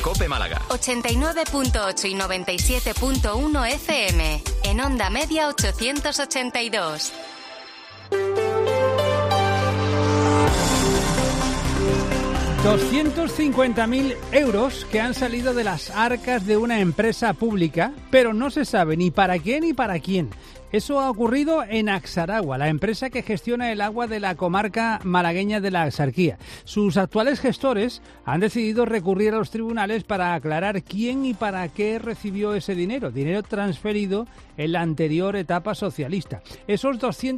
COPE Málaga. 89.8 y 97.1 FM. En onda media 882. €250.000 que han salido de las arcas de una empresa pública, pero no se sabe ni para qué ni para quién. Eso ha ocurrido en Axaragua, la empresa que gestiona el agua de la comarca malagueña de la Axarquía. Sus actuales gestores han decidido recurrir a los tribunales para aclarar quién y para qué recibió ese dinero transferido en la anterior etapa socialista. Esos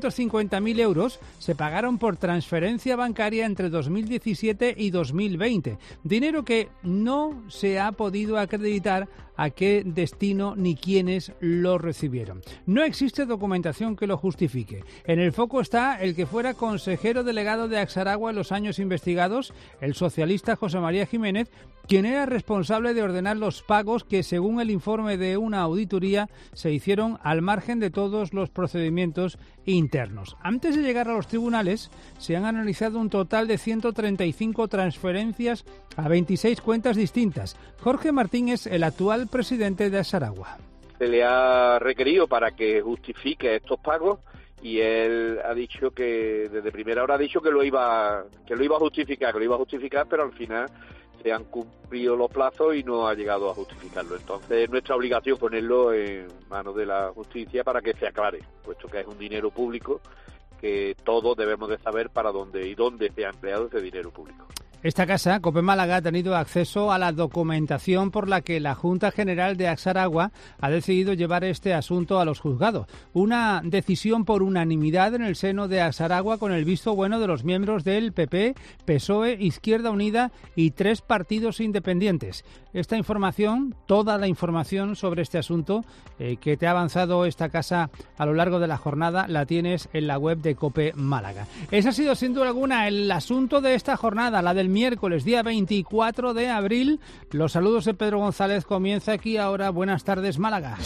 €250.000 se pagaron por transferencia bancaria entre 2017 y 2020. Dinero que no se ha podido acreditar a qué destino ni quiénes lo recibieron. No existe documentación que lo justifique. En el foco está el que fuera consejero delegado de Axaragua en los años investigados, el socialista José María Jiménez, quien era responsable de ordenar los pagos que, según el informe de una auditoría, se hicieron al margen de todos los procedimientos internos. Antes de llegar a los tribunales, se han analizado un total de 135 transferencias a 26 cuentas distintas. Jorge Martín es el actual presidente de Axaragua. Se le ha requerido para que justifique estos pagos y él ha dicho que, desde primera hora ha dicho que lo iba a justificar, pero al final se han cumplido los plazos y no ha llegado a justificarlo. Entonces es nuestra obligación ponerlo en manos de la justicia para que se aclare, puesto que es un dinero público que todos debemos de saber para dónde y dónde se ha empleado ese dinero público. Esta casa, COPE Málaga, ha tenido acceso a la documentación por la que la Junta General de Axaragua ha decidido llevar este asunto a los juzgados. Una decisión por unanimidad en el seno de Axaragua con el visto bueno de los miembros del PP, PSOE, Izquierda Unida y 3 partidos independientes. Esta información, toda la información sobre este asunto que te ha avanzado esta casa a lo largo de la jornada, la tienes en la web de COPE Málaga. Ese ha sido, sin duda alguna, el asunto de esta jornada, la del miércoles, día 24 de abril. Los saludos de Pedro González. Comienza aquí ahora Buenas tardes, Málaga.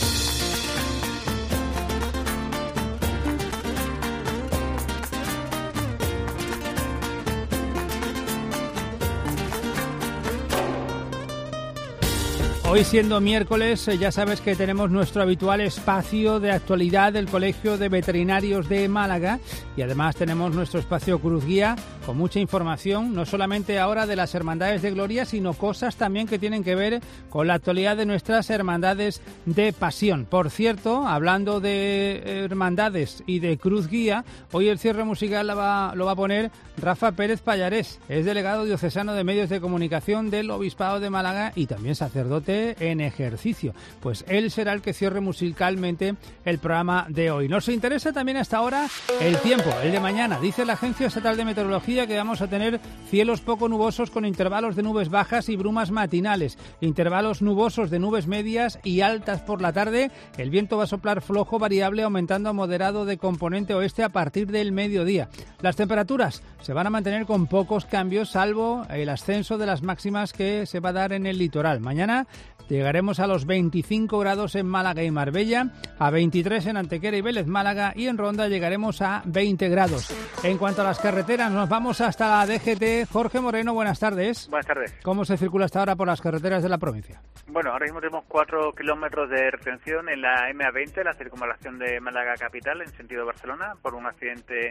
Hoy, siendo miércoles, ya sabes que tenemos nuestro habitual espacio de actualidad del Colegio de Veterinarios de Málaga y además tenemos nuestro espacio Cruz Guía con mucha información, no solamente ahora de las Hermandades de Gloria, sino cosas también que tienen que ver con la actualidad de nuestras Hermandades de Pasión. Por cierto, hablando de hermandades y de Cruz Guía, hoy el cierre musical lo va a poner Rafa Pérez Pallarés, es delegado diocesano de Medios de Comunicación del Obispado de Málaga y también sacerdote en ejercicio. Pues él será el que cierre musicalmente el programa de hoy. Nos interesa también hasta ahora el tiempo, el de mañana. Dice la Agencia Estatal de Meteorología que vamos a tener cielos poco nubosos con intervalos de nubes bajas y brumas matinales, intervalos nubosos de nubes medias y altas por la tarde. El viento va a soplar flojo variable, aumentando a moderado de componente oeste a partir del mediodía. Las temperaturas se van a mantener con pocos cambios, salvo el ascenso de las máximas que se va a dar en el litoral. Mañana llegaremos a los 25 grados en Málaga y Marbella, a 23 en Antequera y Vélez Málaga y en Ronda llegaremos a 20 grados. En cuanto a las carreteras, nos vamos hasta la DGT. Jorge Moreno, buenas tardes. Buenas tardes. ¿Cómo se circula hasta ahora por las carreteras de la provincia? Bueno, ahora mismo tenemos 4 kilómetros de retención en la MA20, la circunvalación de Málaga capital, en sentido Barcelona, por un accidente.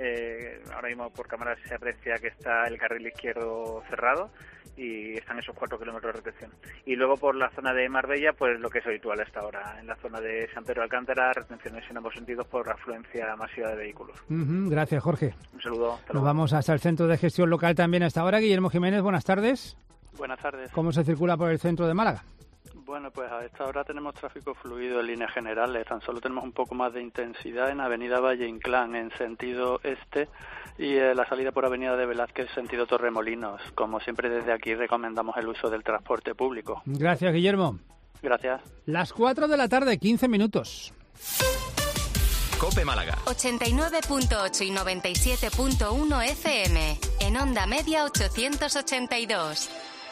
Ahora mismo por cámaras se aprecia que está el carril izquierdo cerrado y están esos 4 kilómetros de retención. Y luego por la zona de Marbella, pues lo que es habitual hasta ahora. En la zona de San Pedro de Alcántara, retenciones en ambos sentidos por afluencia masiva de vehículos. Gracias, Jorge. Un saludo. Nos vamos hasta el Centro de Gestión Local también hasta ahora. Guillermo Jiménez, buenas tardes. Buenas tardes. ¿Cómo se circula por el centro de Málaga? Bueno, pues a esta hora tenemos tráfico fluido en líneas generales. Tan solo tenemos un poco más de intensidad en Avenida Valle Inclán, en sentido este, y la salida por Avenida de Velázquez, sentido Torremolinos. Como siempre, desde aquí recomendamos el uso del transporte público. Gracias, Guillermo. Gracias. Las 4 de la tarde, 15 minutos. COPE Málaga. 89.8 y 97.1 FM. En onda media 882.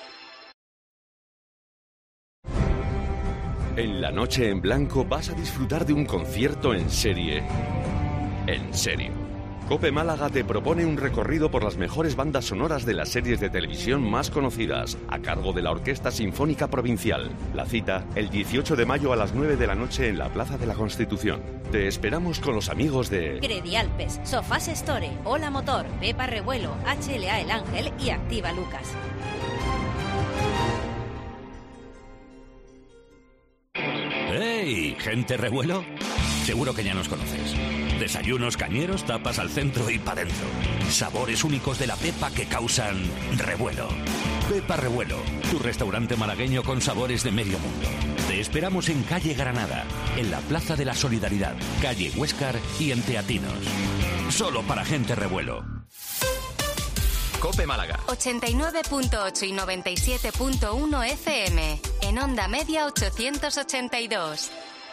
En La Noche en Blanco vas a disfrutar de un concierto en serie. En serio. COPE Málaga te propone un recorrido por las mejores bandas sonoras de las series de televisión más conocidas, a cargo de la Orquesta Sinfónica Provincial. La cita, el 18 de mayo a las 9 de la noche en la Plaza de la Constitución. Te esperamos con los amigos de Credialpes, Sofás Store, Hola Motor, Pepa Revuelo, HLA El Ángel y Activa Lucas. ¡Hey, gente revuelo! Seguro que ya nos conoces. Desayunos cañeros, tapas al centro y para dentro. Sabores únicos de la Pepa que causan revuelo. Pepa Revuelo, tu restaurante malagueño con sabores de medio mundo. Te esperamos en calle Granada, en la Plaza de la Solidaridad, calle Huéscar y en Teatinos. Solo para gente revuelo. COPE Málaga. 89.8 y 97.1 FM. En onda media 882.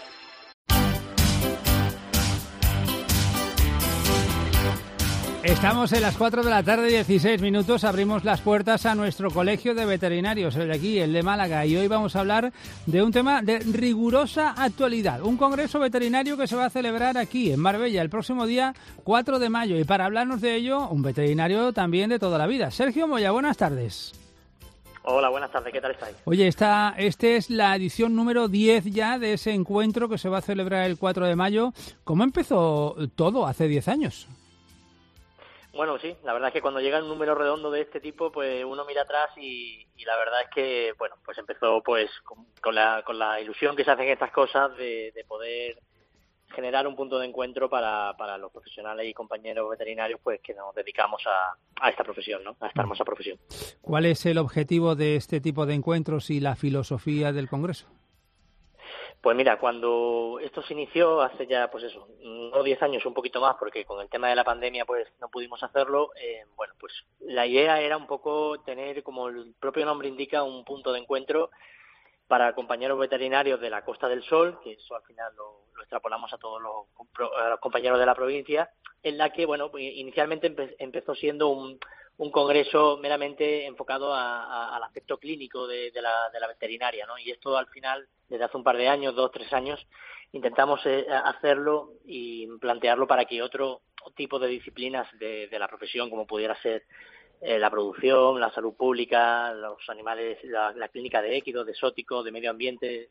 Estamos en las 4 de la tarde, 16 minutos. Abrimos las puertas a nuestro colegio de veterinarios, el de aquí, el de Málaga. Y hoy vamos a hablar de un tema de rigurosa actualidad. Un congreso veterinario que se va a celebrar aquí, en Marbella, el próximo día 4 de mayo. Y para hablarnos de ello, un veterinario también de toda la vida. Sergio Moya, buenas tardes. Hola, buenas tardes, ¿qué tal estáis? Oye, este es la edición número 10 ya de ese encuentro que se va a celebrar el 4 de mayo. ¿Cómo empezó todo hace 10 años? Bueno, sí, la verdad es que cuando llega un número redondo de este tipo, pues uno mira atrás y la verdad es que, bueno, pues empezó pues con la ilusión que se hacen estas cosas de poder generar un punto de encuentro para los profesionales y compañeros veterinarios pues que nos dedicamos a esta profesión, ¿no? A esta hermosa profesión. ¿Cuál es el objetivo de este tipo de encuentros y la filosofía del Congreso? Pues mira, cuando esto se inició hace ya, pues eso, no 10 años, un poquito más, porque con el tema de la pandemia pues no pudimos hacerlo, bueno, pues la idea era un poco tener, como el propio nombre indica, un punto de encuentro para compañeros veterinarios de la Costa del Sol, que eso al final lo extrapolamos a todos los compañeros de la provincia, en la que, bueno, pues inicialmente empezó siendo un congreso meramente enfocado al aspecto clínico de la veterinaria, ¿no? Y esto al final, desde hace un par de años, 2, 3 años, intentamos hacerlo y plantearlo para que otro tipo de disciplinas de la profesión, como pudiera ser la producción, la salud pública, los animales, la clínica de équidos, de exóticos, de medio ambiente,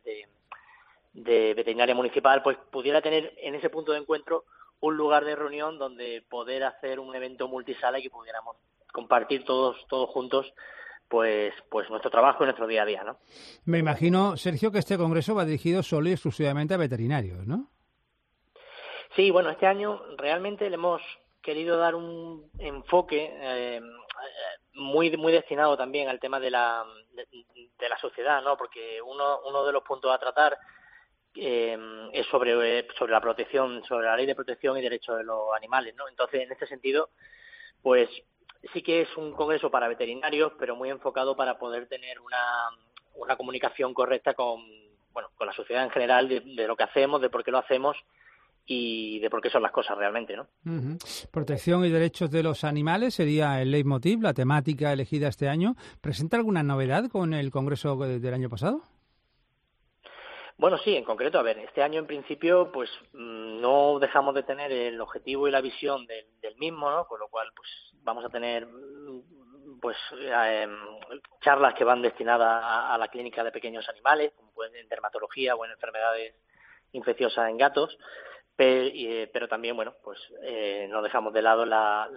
de veterinaria municipal, pues pudiera tener en ese punto de encuentro un lugar de reunión donde poder hacer un evento multisala y que pudiéramos compartir todos juntos pues nuestro trabajo y nuestro día a día, ¿no? Me imagino, Sergio, que este congreso va dirigido solo y exclusivamente a veterinarios, ¿no? Sí, bueno, este año realmente le hemos querido dar un enfoque muy destinado también al tema de la sociedad, ¿no? Porque uno de los puntos a tratar es sobre la protección, sobre la ley de protección y derechos de los animales, ¿no? Entonces, en este sentido, pues sí que es un congreso para veterinarios, pero muy enfocado para poder tener una comunicación correcta con la sociedad en general de lo que hacemos, de por qué lo hacemos y de por qué son las cosas realmente, ¿no? Uh-huh. Protección y derechos de los animales sería el leitmotiv, la temática elegida este año. ¿Presenta alguna novedad con el congreso del año pasado? Bueno, sí, en concreto, a ver, este año en principio pues no dejamos de tener el objetivo y la visión del mismo, ¿no? Con lo cual pues vamos a tener pues charlas que van destinadas a la clínica de pequeños animales, como pueden en dermatología o en enfermedades infecciosas en gatos, pero también, bueno, pues no dejamos de lado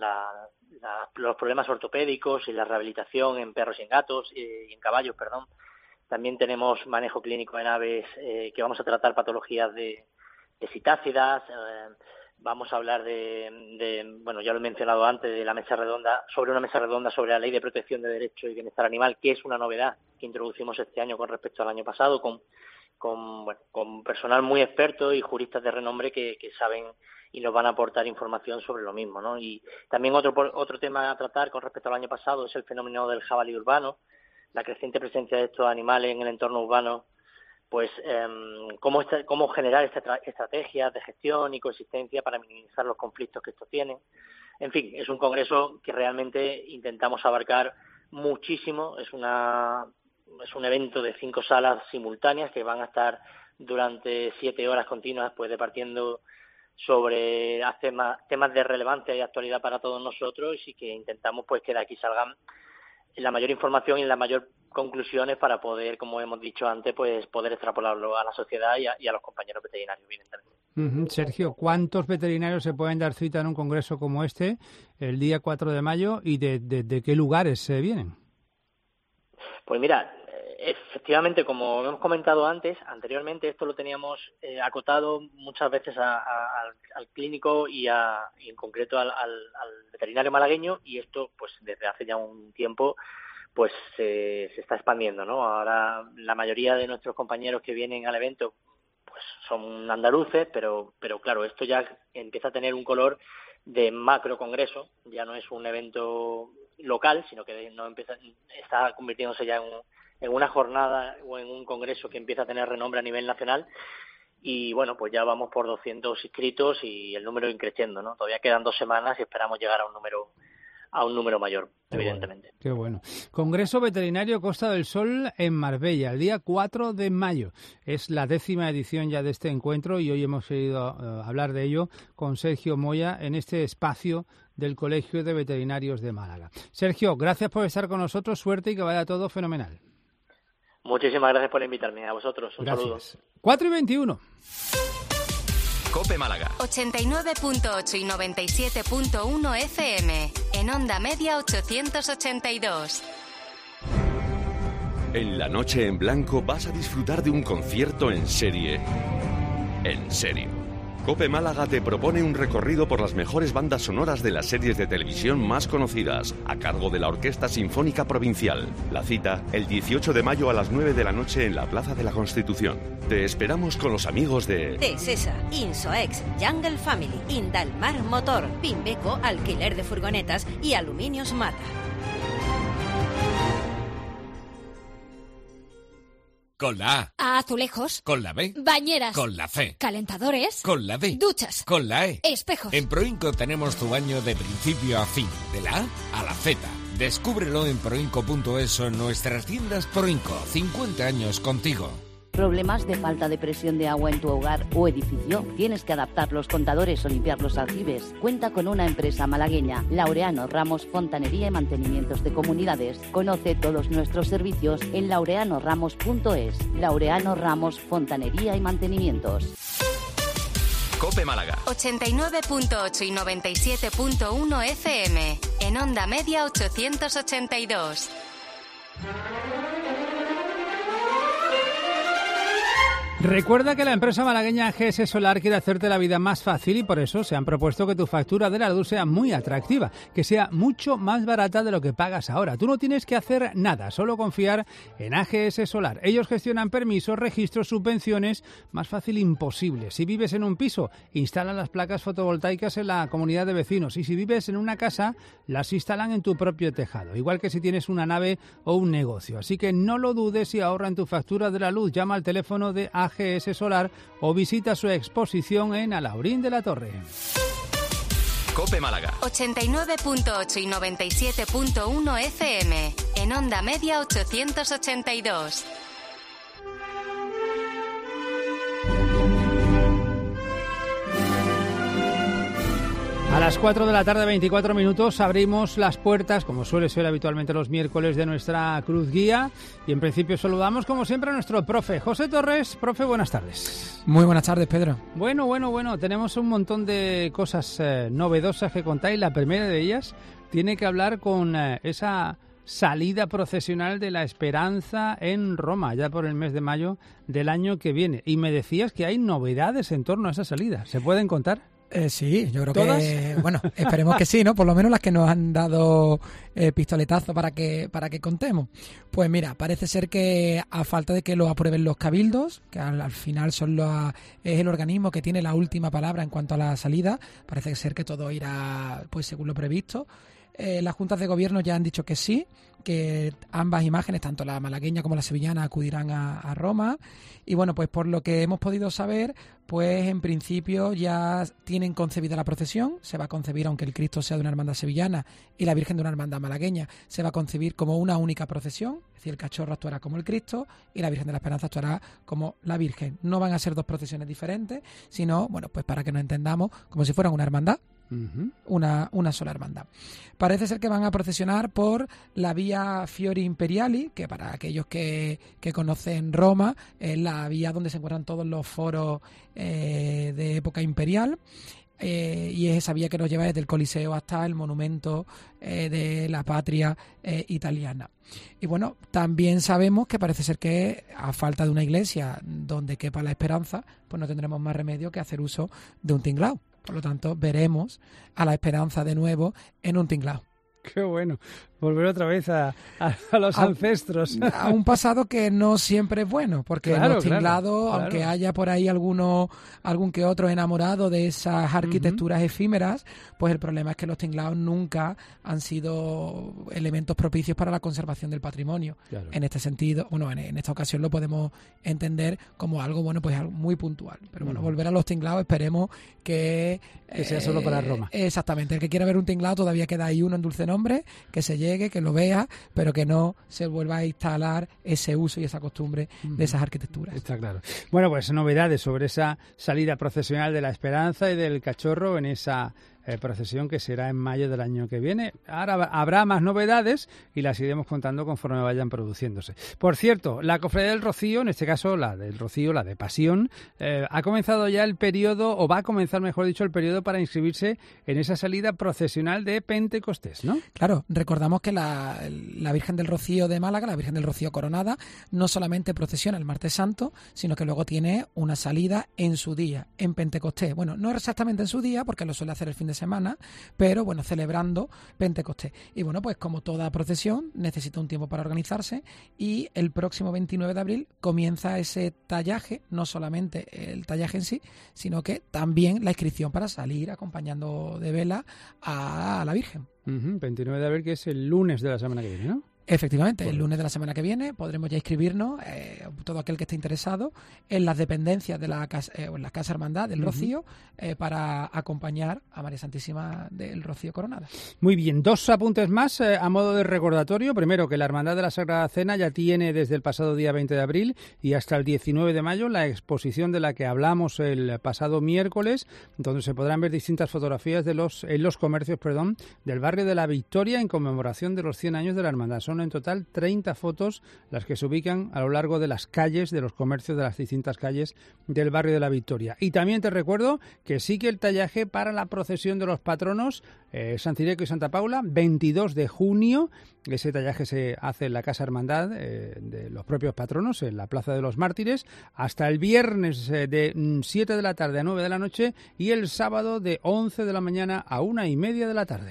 los problemas ortopédicos y la rehabilitación en perros y en gatos y en caballos, perdón. También tenemos manejo clínico en aves que vamos a tratar patologías de citácidas. Vamos a hablar bueno, ya lo he mencionado antes, de la mesa redonda, sobre una mesa redonda sobre la ley de protección de derechos y bienestar animal, que es una novedad que introducimos este año con respecto al año pasado, con personal muy experto y juristas de renombre que saben y nos van a aportar información sobre lo mismo, ¿no? Y también otro tema a tratar con respecto al año pasado es el fenómeno del jabalí urbano, la creciente presencia de estos animales en el entorno urbano, pues cómo generar estrategias de gestión y coexistencia para minimizar los conflictos que estos tienen. En fin, es un congreso que realmente intentamos abarcar muchísimo. Es un evento de 5 salas simultáneas que van a estar durante 7 horas continuas, pues departiendo sobre temas de relevancia y actualidad para todos nosotros, y que intentamos pues que de aquí salgan la mayor información y las mayores conclusiones para poder, como hemos dicho antes, pues poder extrapolarlo a la sociedad y a los compañeros veterinarios, evidentemente. Sergio, ¿cuántos veterinarios se pueden dar cita en un congreso como este el día 4 de mayo y de qué lugares vienen? Pues mira, efectivamente, como hemos comentado anteriormente, esto lo teníamos acotado muchas veces al clínico y en concreto al veterinario malagueño, y esto pues desde hace ya un tiempo pues se está expandiendo, ¿no? Ahora la mayoría de nuestros compañeros que vienen al evento pues son andaluces, pero claro, esto ya empieza a tener un color de macro congreso, ya no es un evento local, sino que está convirtiéndose ya en una jornada o en un congreso que empieza a tener renombre a nivel nacional. Y bueno, pues ya vamos por 200 inscritos y el número increciendo, ¿no? Todavía quedan 2 semanas y esperamos llegar a un número mayor, evidentemente. Qué bueno. Congreso Veterinario Costa del Sol en Marbella, el día 4 de mayo. Es la 10ª edición ya de este encuentro y hoy hemos querido hablar de ello con Sergio Moya en este espacio del Colegio de Veterinarios de Málaga. Sergio, gracias por estar con nosotros, suerte y que vaya todo fenomenal. Muchísimas gracias por invitarme. A vosotros, un saludo. 4:21. COPE Málaga. 89.8 y 97.1 FM. En onda media 882. En la noche en blanco vas a disfrutar de un concierto en serie. En serio. COPE Málaga te propone un recorrido por las mejores bandas sonoras de las series de televisión más conocidas, a cargo de la Orquesta Sinfónica Provincial. La cita, el 18 de mayo a las 9 de la noche en la Plaza de la Constitución. Te esperamos con los amigos de Tesesa, Insoex, Jungle Family, Indalmar Motor, Pimbeco, alquiler de furgonetas y Aluminios Mata. Con la A. Azulejos. Con la B. Bañeras. Con la C. Calentadores. Con la D. Duchas. Con la E. Espejos. En Proinco tenemos tu baño de principio a fin, de la A a la Z. Descúbrelo en proinco.es o en nuestras tiendas Proinco. 50 años contigo. ¿Problemas de falta de presión de agua en tu hogar o edificio? ¿Tienes que adaptar los contadores o limpiar los aljibes? Cuenta con una empresa malagueña, Laureano Ramos Fontanería y Mantenimientos de Comunidades. Conoce todos nuestros servicios en laureanoramos.es. Laureano Ramos Fontanería y Mantenimientos. COPE Málaga. 89.8 y 97.1 FM. En onda media 882. Recuerda que la empresa malagueña AGS Solar quiere hacerte la vida más fácil y por eso se han propuesto que tu factura de la luz sea muy atractiva, que sea mucho más barata de lo que pagas ahora. Tú no tienes que hacer nada, solo confiar en AGS Solar. Ellos gestionan permisos, registros, subvenciones, más fácil imposible. Si vives en un piso, instalan las placas fotovoltaicas en la comunidad de vecinos y si vives en una casa, las instalan en tu propio tejado, igual que si tienes una nave o un negocio. Así que no lo dudes y ahorra en tu factura de la luz. Llama al teléfono de AGS Solar o visita su exposición en Alaurín de la Torre. COPE Málaga. 89.8 y 97.1 FM. En onda media 882. A las 4 de la tarde, 24 minutos, abrimos las puertas, como suele ser habitualmente los miércoles, de nuestra Cruz Guía. Y en principio saludamos, como siempre, a nuestro profe José Torres. Profe, buenas tardes. Muy buenas tardes, Pedro. Bueno. Tenemos un montón de cosas novedosas que contáis. La primera de ellas tiene que hablar con esa salida procesional de la Esperanza en Roma, ya por el mes de mayo del año que viene. Y me decías que hay novedades en torno a esa salida. ¿Se pueden contar? Sí, yo creo ¿Todas? que, bueno, esperemos que sí, ¿no? Por lo menos las que nos han dado pistoletazo para que contemos. Pues mira, parece ser que a falta de que lo aprueben los cabildos, que al final es el organismo que tiene la última palabra en cuanto a la salida, parece ser que todo irá pues según lo previsto. las juntas de gobierno ya han dicho que sí, que ambas imágenes, tanto la malagueña como la sevillana, acudirán a Roma. Y bueno, pues por lo que hemos podido saber, pues en principio ya tienen concebida la procesión. Se va a concebir, aunque el Cristo sea de una hermandad sevillana y la Virgen de una hermandad malagueña, se va a concebir como una única procesión. Es decir, el cachorro actuará como el Cristo y la Virgen de la Esperanza actuará como la Virgen. No van a ser dos procesiones diferentes, sino, bueno, pues para que nos entendamos, como si fueran una hermandad. Una sola hermandad. Parece ser que van a procesionar por la vía Fiori Imperiali, que para aquellos que conocen Roma es la vía donde se encuentran todos los foros de época imperial. Y es esa vía que nos lleva desde el Coliseo hasta el monumento de la patria italiana. Y bueno, también sabemos que parece ser que a falta de una iglesia donde quepa la esperanza, pues no tendremos más remedio que hacer uso de un tinglao. Por lo tanto, veremos a la esperanza de nuevo en un tinglao. Qué bueno, volver otra vez a los ancestros. A un pasado que no siempre es bueno, porque los tinglados, aunque haya por ahí algún que otro enamorado de esas arquitecturas efímeras, pues el problema es que los tinglados nunca han sido elementos propicios para la conservación del patrimonio. Claro. En este sentido, bueno, en esta ocasión lo podemos entender como algo, bueno, pues algo muy puntual. Pero bueno, volver a los tinglados, esperemos que sea solo para Roma. Exactamente, el que quiera ver un tinglado todavía queda ahí uno en Dulce Nombre, que se llegue, que lo vea, pero que no se vuelva a instalar ese uso y esa costumbre de esas arquitecturas. Está claro. Bueno, pues novedades sobre esa salida procesional de la Esperanza y del Cachorro en esa procesión que será en mayo del año que viene. Ahora habrá más novedades y las iremos contando conforme vayan produciéndose. Por cierto, la Cofradía del Rocío, en este caso la del Rocío, la de Pasión, ha comenzado ya el periodo, o va a comenzar, mejor dicho, el periodo para inscribirse en esa salida procesional de Pentecostés, ¿no? Claro, recordamos que la Virgen del Rocío de Málaga, la Virgen del Rocío Coronada, no solamente procesiona el Martes Santo, sino que luego tiene una salida en su día, en Pentecostés. Bueno, no exactamente en su día, porque lo suele hacer el fin de semana, pero bueno, celebrando Pentecostés. Y bueno, pues como toda procesión, necesita un tiempo para organizarse y el próximo 29 de abril comienza ese tallaje, no solamente el tallaje en sí, sino que también la inscripción para salir acompañando de vela a la Virgen. 29 de abril, que es el lunes de la semana que viene, ¿no? Efectivamente, el lunes de la semana que viene podremos ya inscribirnos, todo aquel que esté interesado, en las dependencias de la casa, en la Casa Hermandad del Rocío, para acompañar a María Santísima del Rocío Coronada. Muy bien, dos apuntes más a modo de recordatorio. Primero, que la Hermandad de la Sagrada Cena ya tiene desde el pasado día 20 de abril y hasta el 19 de mayo la exposición de la que hablamos el pasado miércoles, donde se podrán ver distintas fotografías en los comercios del barrio de la Victoria en conmemoración de los 100 años de la Hermandad. Son en total 30 fotos las que se ubican a lo largo de las calles, de los comercios de las distintas calles del barrio de la Victoria. Y también te recuerdo que sigue el tallaje para la procesión de los patronos San Cireco y Santa Paula, 22 de junio. Ese tallaje se hace en la Casa Hermandad de los propios patronos, en la Plaza de los Mártires, hasta el viernes de 7 de la tarde a 9 de la noche y el sábado de 11 de la mañana a 1:30 de la tarde.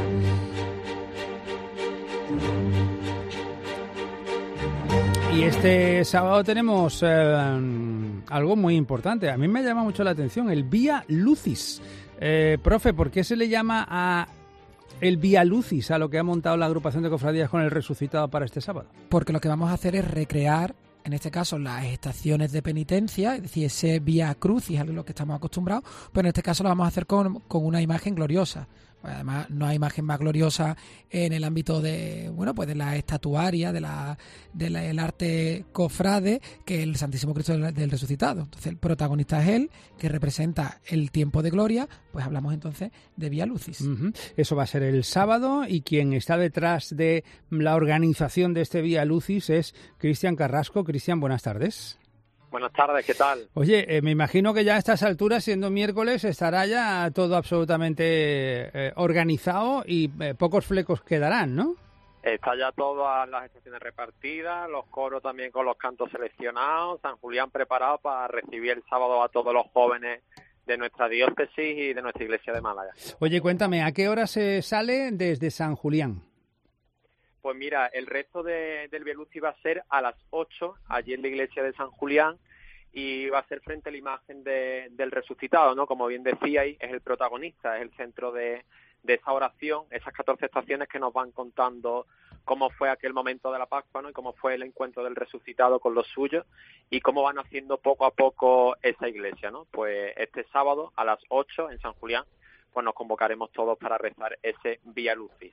Y este sábado tenemos algo muy importante. A mí me llama mucho la atención, el Vía Lucis. Profe, ¿por qué se le llama a el Vía Lucis a lo que ha montado la agrupación de cofradías con el Resucitado para este sábado? Porque lo que vamos a hacer es recrear, en este caso, las estaciones de penitencia, es decir, ese Vía Crucis, a lo que estamos acostumbrados, pero en este caso lo vamos a hacer con una imagen gloriosa. Además, no hay imagen más gloriosa en el ámbito de, bueno, pues de la estatuaria, del arte cofrade, que el Santísimo Cristo del Resucitado. Entonces, el protagonista es él, que representa el tiempo de gloria, pues hablamos entonces de Vía Lucis. Eso va a ser el sábado, y quien está detrás de la organización de este Vía Lucis es Cristian Carrasco. Cristian, buenas tardes. Buenas tardes, ¿qué tal? Oye, me imagino que ya a estas alturas, siendo miércoles, estará ya todo absolutamente organizado y pocos flecos quedarán, ¿no? Está ya todas las estaciones repartidas, los coros también con los cantos seleccionados, San Julián preparado para recibir el sábado a todos los jóvenes de nuestra diócesis y de nuestra iglesia de Málaga. Oye, cuéntame, ¿a qué hora se sale desde San Julián? Pues mira, el resto del Vía Lucis va a ser a las 8, allí en la iglesia de San Julián, y va a ser frente a la imagen del Resucitado, ¿no? Como bien decíais, es el protagonista, es el centro de esa oración, esas 14 estaciones que nos van contando cómo fue aquel momento de la Pascua, ¿no? Y cómo fue el encuentro del resucitado con los suyos y cómo van haciendo poco a poco esa iglesia, ¿no? Pues este sábado a las 8 en San Julián, pues nos convocaremos todos para rezar ese Vía Lucis.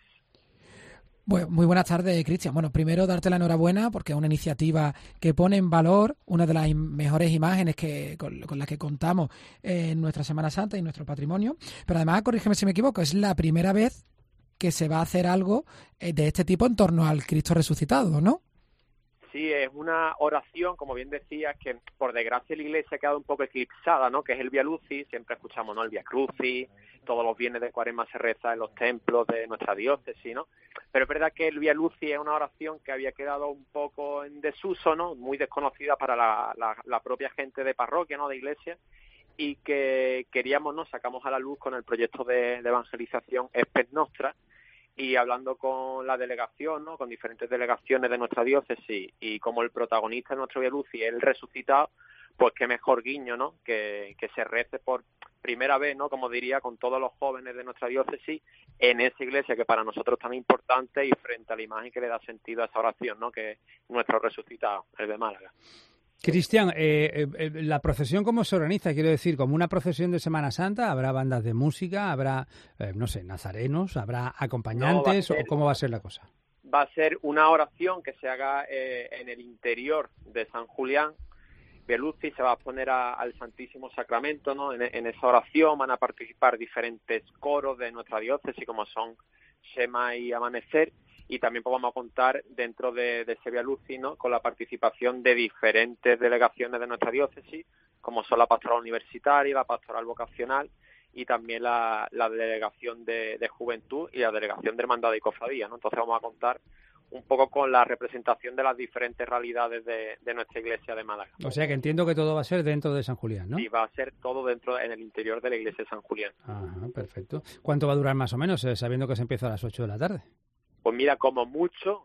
Bueno, muy buenas tardes, Cristian. Bueno, primero darte la enhorabuena porque es una iniciativa que pone en valor una de las mejores imágenes con las que contamos en nuestra Semana Santa y nuestro patrimonio. Pero además, corrígeme si me equivoco, es la primera vez que se va a hacer algo de este tipo en torno al Cristo resucitado, ¿no? Sí, es una oración, como bien decías, que por desgracia la Iglesia ha quedado un poco eclipsada, ¿no? Que es el Vía Lucis, siempre escuchamos, ¿no? El Vía Crucis, todos los viernes de Cuaresma se reza en los templos de nuestra diócesis, ¿no? Pero es verdad que el Vía Lucis es una oración que había quedado un poco en desuso, ¿no? Muy desconocida para la propia gente de parroquia, ¿no? De iglesia, y que queríamos, ¿no? Sacamos a la luz con el proyecto de evangelización Spes Nostra, y hablando con la delegación, ¿no? Con diferentes delegaciones de nuestra diócesis, y como el protagonista de nuestro Vía Lucis es el resucitado, pues qué mejor guiño, ¿no? Que se rece por primera vez, ¿no? Como diría, con todos los jóvenes de nuestra diócesis en esa iglesia que para nosotros es tan importante y frente a la imagen que le da sentido a esa oración, ¿no? Que es nuestro resucitado, el de Málaga. Cristian, ¿la procesión cómo se organiza? Quiero decir, ¿como una procesión de Semana Santa? ¿Habrá bandas de música? ¿Habrá, no sé, nazarenos? ¿Habrá acompañantes? ¿O cómo va a ser la cosa? Va a ser una oración que se haga en el interior de San Julián. Vía Lucis se va a poner al Santísimo Sacramento, ¿no? En esa oración van a participar diferentes coros de nuestra diócesis, como son Shema y Amanecer, y también pues, vamos a contar dentro de ese Vía Lucis, ¿no? Con la participación de diferentes delegaciones de nuestra diócesis, como son la pastoral universitaria, la pastoral vocacional y también la delegación de juventud y la delegación de hermandad y cofradía, ¿no? Entonces vamos a contar un poco con la representación de las diferentes realidades de nuestra iglesia de Málaga. O sea que entiendo que todo va a ser dentro de San Julián, ¿no? Sí, va a ser todo dentro, en el interior de la iglesia de San Julián. Ajá, perfecto. ¿Cuánto va a durar más o menos, sabiendo que se empieza a las 8 de la tarde? Pues mira, como mucho,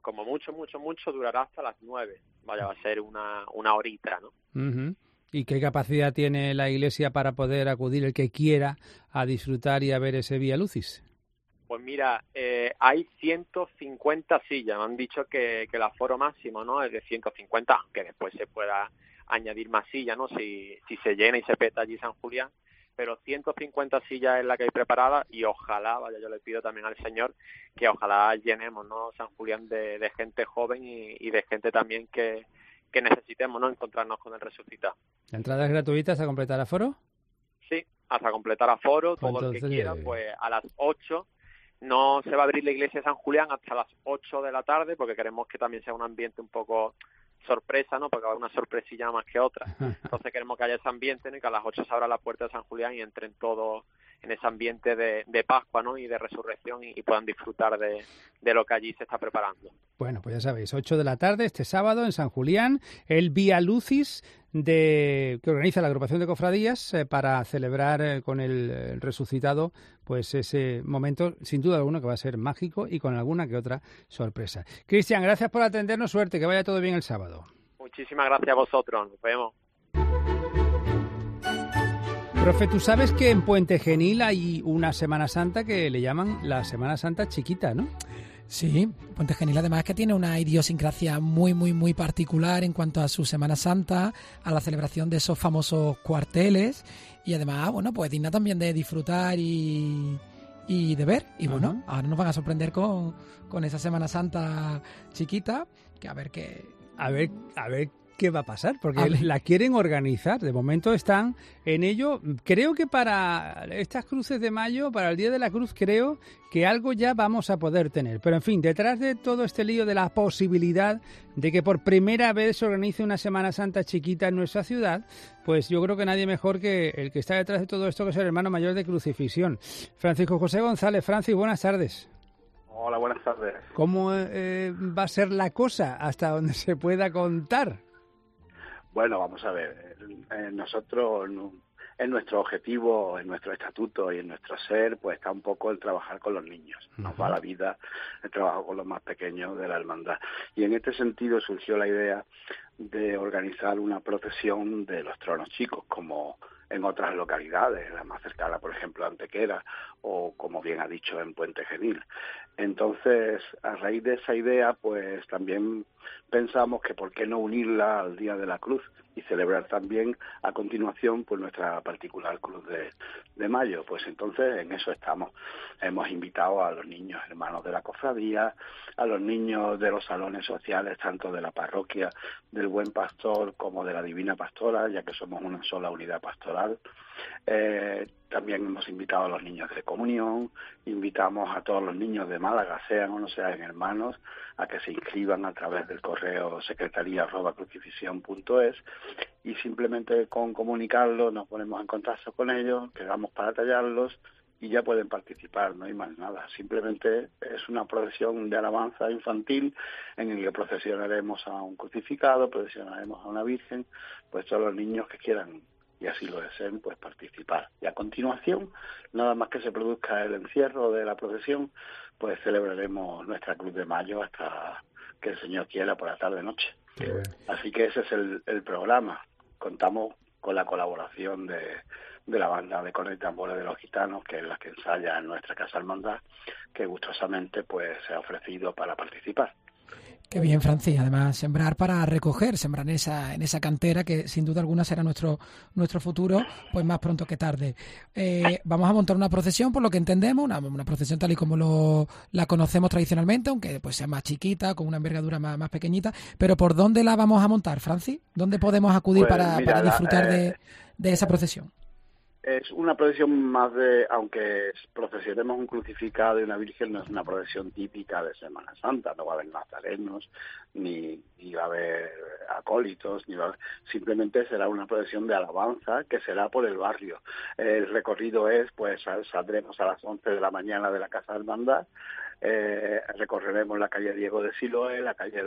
durará hasta las 9. Vaya, va a ser una horita, ¿no? Uh-huh. ¿Y qué capacidad tiene la iglesia para poder acudir el que quiera a disfrutar y a ver ese Vía Lucis? Pues mira, hay 150 sillas. Me han dicho que el aforo máximo, ¿no? Es de 150, aunque después se pueda añadir más sillas, ¿no? Si se llena y se peta allí San Julián. Pero 150 sillas es la que hay preparada y ojalá, vaya, yo le pido también al Señor que ojalá llenemos, ¿no? San Julián de gente joven y de gente también que necesitemos, ¿no? Encontrarnos con el resucitado. ¿La entrada es gratuita hasta completar aforo? Sí, hasta completar aforo, todo el que quiera, pues a las 8. No se va a abrir la iglesia de San Julián hasta las 8 de la tarde porque queremos que también sea un ambiente un poco sorpresa, ¿no? Porque va a haber una sorpresilla más que otra. Entonces queremos que haya ese ambiente, ¿no? Y que a las 8 se abra la puerta de San Julián y entren todos en ese ambiente de Pascua, ¿no? Y de resurrección y puedan disfrutar de lo que allí se está preparando. Bueno, pues ya sabéis, 8 de la tarde este sábado en San Julián, el Vía Lucis que organiza la agrupación de cofradías para celebrar con el resucitado pues ese momento, sin duda alguna, que va a ser mágico y con alguna que otra sorpresa. Cristian, gracias por atendernos, suerte, que vaya todo bien el sábado. Muchísimas gracias a vosotros, nos vemos. Profe, ¿tú sabes que en Puente Genil hay una Semana Santa que le llaman la Semana Santa Chiquita, ¿no? Sí, Puente Genil además que tiene una idiosincrasia muy, muy, muy particular en cuanto a su Semana Santa, a la celebración de esos famosos cuarteles y además, bueno, pues digna también de disfrutar y de ver. Y bueno, ahora nos van a sorprender con esa Semana Santa chiquita, que a ver qué... A ver qué va a pasar, porque la quieren organizar. De momento están en ello. Creo que para estas cruces de mayo, para el Día de la Cruz, creo que algo ya vamos a poder tener. Pero en fin, detrás de todo este lío de la posibilidad de que por primera vez se organice una Semana Santa chiquita en nuestra ciudad, pues yo creo que nadie mejor que el que está detrás de todo esto, que es el hermano mayor de Crucifixión, Francisco José González. Francis, buenas tardes. Hola, buenas tardes. ¿Cómo va a ser la cosa hasta donde se pueda contar? Bueno, vamos a ver, nosotros en nuestro objetivo, en nuestro estatuto y en nuestro ser, pues está un poco el trabajar con los niños. Nos va la vida el trabajo con los más pequeños de la hermandad. Y en este sentido surgió la idea de organizar una procesión de los tronos chicos, como en otras localidades, la más cercana, por ejemplo, Antequera, o como bien ha dicho, en Puente Genil. Entonces, a raíz de esa idea, pues también pensamos que por qué no unirla al Día de la Cruz y celebrar también a continuación pues nuestra particular Cruz de Mayo. Pues entonces en eso estamos. Hemos invitado a los niños hermanos de la cofradía, a los niños de los salones sociales, tanto de la parroquia del Buen Pastor como de la Divina Pastora, ya que somos una sola unidad pastoral. También hemos invitado a los niños de comunión, invitamos a todos los niños de Málaga, sean o no sean hermanos, a que se inscriban a través del correo secretaría@crucifixion.es, y simplemente con comunicarlo nos ponemos en contacto con ellos, quedamos para tallarlos y ya pueden participar, no hay más nada. Simplemente es una procesión de alabanza infantil en el que procesionaremos a un crucificado, procesionaremos a una virgen, pues todos los niños que quieran y así lo deseen, pues participar. Y a continuación, nada más que se produzca el encierro de la procesión, pues celebraremos nuestra Cruz de Mayo hasta que el Señor quiera por la tarde-noche. Así que ese es el programa. Contamos con la colaboración de la banda de cornet y tambores de los gitanos, que es la que ensaya en nuestra Casa Hermandad, que gustosamente pues se ha ofrecido para participar. Qué bien, Francis. Además, sembrar para recoger, sembrar en esa cantera que sin duda alguna será nuestro futuro, pues más pronto que tarde. Vamos a montar una procesión, por lo que entendemos, una procesión tal y como la conocemos tradicionalmente, aunque pues sea más chiquita, con una envergadura más pequeñita. Pero ¿por dónde la vamos a montar, Francis? ¿Dónde podemos acudir Pues, para disfrutar de esa procesión? Es una procesión más aunque procesionemos un crucificado y una virgen, no es una procesión típica de Semana Santa, no va a haber nazarenos, ni va a haber acólitos, simplemente será una procesión de alabanza que será por el barrio. El recorrido pues saldremos a las 11 de la mañana de la Casa Hermandad, recorreremos la calle Diego de Siloé, la calle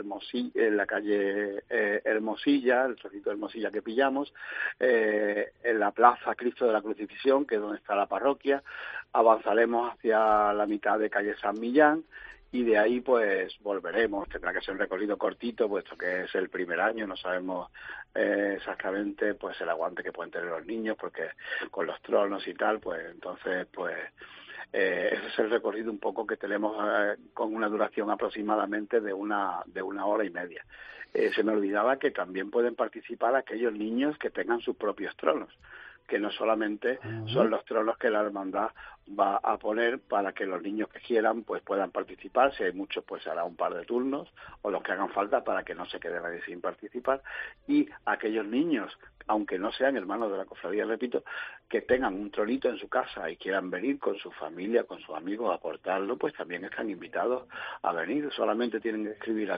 Hermosilla, el trocito de Hermosilla que pillamos, en la Plaza Cristo de la Crucifixión, que es donde está la parroquia, avanzaremos hacia la mitad de calle San Millán, y de ahí pues volveremos. Tendrá que ser un recorrido cortito, puesto que es el primer año, no sabemos exactamente pues el aguante que pueden tener los niños, porque con los tronos y tal, pues entonces pues ese es el recorrido un poco que tenemos, con una duración aproximadamente de una hora y media. Se me olvidaba que también pueden participar aquellos niños que tengan sus propios tronos, que no solamente son los tronos que la hermandad va a poner para que los niños que quieran pues puedan participar. Si hay muchos, pues hará un par de turnos o los que hagan falta para que no se quede nadie sin participar. Y aquellos niños, aunque no sean hermanos de la cofradía, repito, que tengan un tronito en su casa y quieran venir con su familia, con sus amigos a aportarlo, pues también están invitados a venir. Solamente tienen que escribir a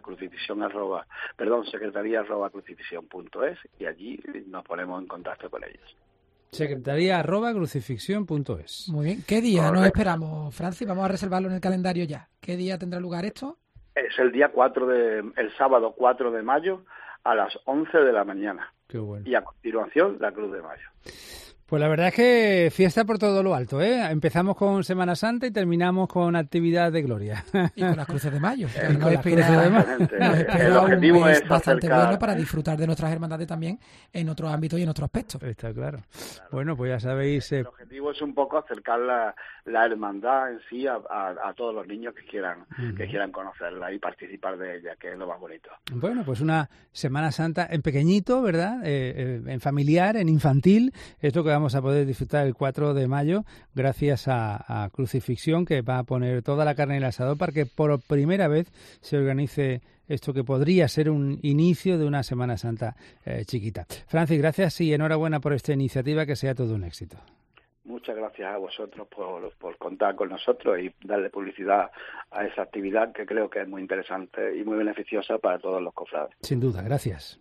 secretaría@crucifixion.es y allí nos ponemos en contacto con ellos. Secretaría@crucifixion.es. Muy bien. ¿Qué día nos esperamos, Francis? Vamos a reservarlo en el calendario ya. ¿Qué día tendrá lugar esto? Es el sábado 4 de mayo a las 11 de la mañana. Qué bueno. Y a continuación la Cruz de Mayo. Pues la verdad es que fiesta por todo lo alto, ¿eh? Empezamos con Semana Santa y terminamos con actividad de gloria. Y con las cruces de mayo. El objetivo es bastante bueno para disfrutar de nuestras hermandades también en otros ámbitos y en otros aspectos. Está claro. Bueno, pues ya sabéis... El objetivo es un poco acercar la hermandad en sí a todos los niños que quieran conocerla y participar de ella, que es lo más bonito. Bueno, pues una Semana Santa en pequeñito, ¿verdad? En familiar, en infantil. Esto que vamos a poder disfrutar el 4 de mayo gracias a Crucifixión, que va a poner toda la carne en el asador para que por primera vez se organice esto que podría ser un inicio de una Semana Santa chiquita. Francis, gracias y enhorabuena por esta iniciativa, que sea todo un éxito. Muchas gracias a vosotros por contar con nosotros y darle publicidad a esa actividad que creo que es muy interesante y muy beneficiosa para todos los cofrades. Sin duda, gracias.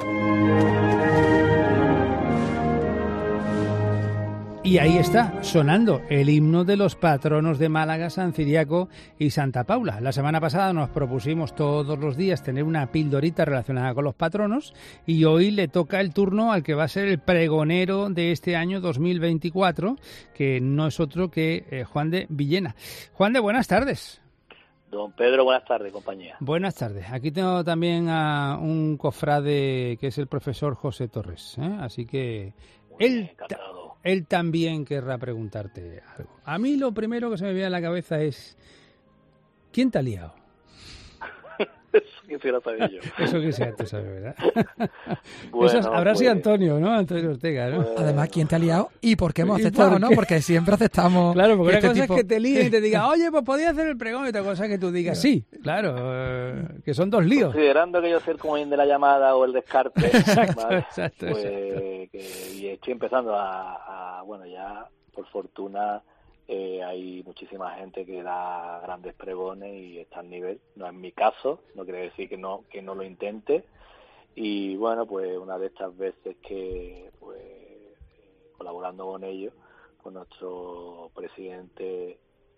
Y ahí está, sonando el himno de los patronos de Málaga, San Ciriaco y Santa Paula. La semana pasada nos propusimos todos los días tener una pildorita relacionada con los patronos y hoy le toca el turno al que va a ser el pregonero de este año 2024, que no es otro que Juan de Villena. Juan de, buenas tardes. Don Pedro, buenas tardes, compañía. Buenas tardes. Aquí tengo también a un cofrade que es el profesor José Torres, ¿eh? Así que Él también querrá preguntarte algo. A mí lo primero que se me viene a la cabeza es, ¿quién te ha liado? Eso quisiera saber yo. Eso quisiera tú saber, ¿verdad? Bueno, eso habrá sido Antonio, ¿no? Antonio Ortega, ¿no? Además, ¿quién te ha liado? ¿Y por qué hemos aceptado, no? Porque siempre aceptamos. Claro, porque este una cosa tipo... es que te líen y te digan, oye, pues podía hacer el pregón, y otra cosa es que tú digas, sí, claro, que son dos líos. Considerando que yo soy el comodín de la llamada o el descarte, exacto, ¿vale? exacto. Y estoy empezando bueno, ya por fortuna hay muchísima gente que da grandes pregones y está al nivel. No es mi caso, no quiere decir que no lo intente. Y bueno, pues una de estas veces que, pues, colaborando con ellos, con nuestro presidente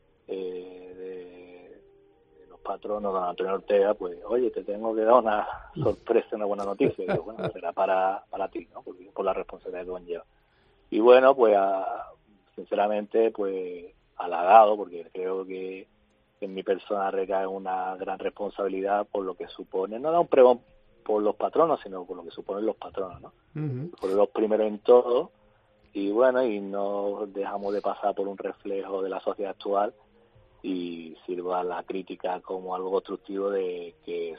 de los patronos, don Antonio Ortega, pues, oye, te tengo que dar una sorpresa, una buena noticia. Y digo, bueno, será para ti, ¿no? Por la responsabilidad que conlleva. Y bueno, pues, sinceramente, pues, halagado, porque creo que en mi persona recae una gran responsabilidad por lo que supone, no da un pregón por los patronos, sino por lo que suponen los patronos, ¿no? Uh-huh. Por los primeros en todo, y bueno, y no dejamos de pasar por un reflejo de la sociedad actual, y sirva la crítica como algo constructivo de que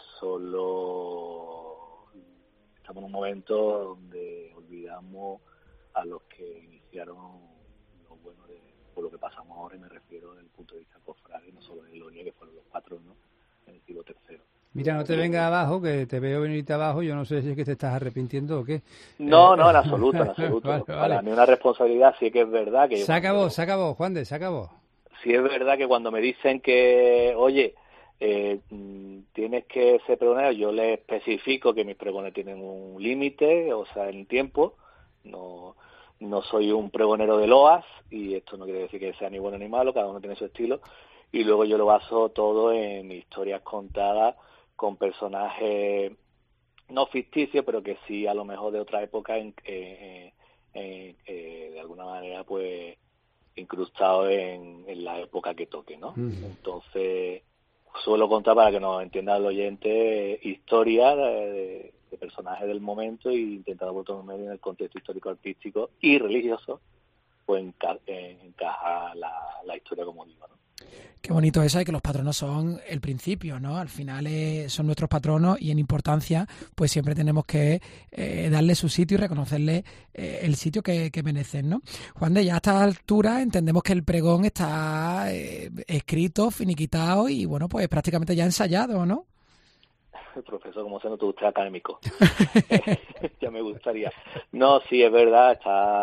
solo estamos en un momento donde olvidamos a los que iniciaron lo bueno por lo que pasamos ahora, y me refiero desde el punto de vista cofrade, no solo de Gloria, que fueron los patronos en el siglo III. Mira, no te venga abajo, que te veo venirte abajo, yo no sé si es que te estás arrepintiendo o qué. No, en absoluto, en absoluto. Vale. Para mí una responsabilidad, sí que es verdad que... Se acabó, Juan de, se acabó. Sí es verdad que cuando me dicen que, oye, tienes que ser pregonero, yo les especifico que mis pregones tienen un límite, o sea, en tiempo. No soy un pregonero de loas, y esto no quiere decir que sea ni bueno ni malo, cada uno tiene su estilo, y luego yo lo baso todo en historias contadas con personajes no ficticios, pero que sí a lo mejor de otra época, de alguna manera, pues, incrustados en la época que toque, ¿no? Entonces, suelo contar, para que nos entienda el oyente, historias de personajes del momento, e intentando por todo medio en el contexto histórico-artístico y religioso, pues encaja la historia, como digo, ¿no? Qué bonito eso, y que los patronos son el principio, ¿no? Al final son nuestros patronos, y en importancia pues siempre tenemos que darle su sitio y reconocerle el sitio que merecen, ¿no? Juan de, ya a esta altura entendemos que el pregón está escrito, finiquitado y, bueno, pues prácticamente ya ensayado, ¿no? Profesor, como se nota usted académico. Ya me gustaría. No, sí, es verdad,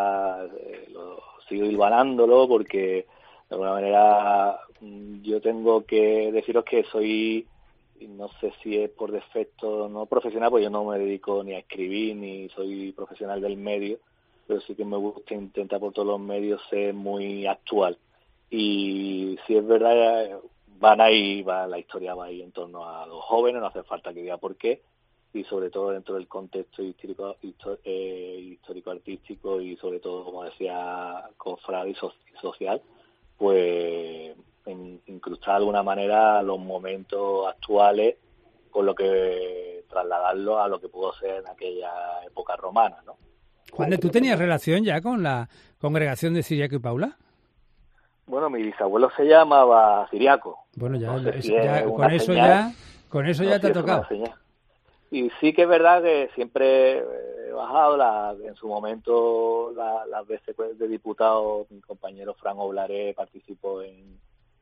sigo hilvanándolo, porque de alguna manera yo tengo que deciros que soy, no sé si es por defecto, no profesional, pues yo no me dedico ni a escribir, ni soy profesional del medio, pero sí que me gusta intentar por todos los medios ser muy actual. Y si es verdad, la historia va ahí en torno a los jóvenes, no hace falta que diga por qué, y sobre todo dentro del contexto histórico-artístico, y sobre todo, como decía, cofrade y social, pues incrustar de alguna manera los momentos actuales, con lo que trasladarlo a lo que pudo ser en aquella época romana, ¿no? Juan, ¿tú tenías relación ya con la congregación de Ciriaco y Paula? Bueno, mi bisabuelo se llamaba Ciriaco. Bueno, ya, no sé si con eso ya te ha tocado. Y sí que es verdad que siempre he bajado, en su momento, las veces de diputado, mi compañero Fran Oblaré participó en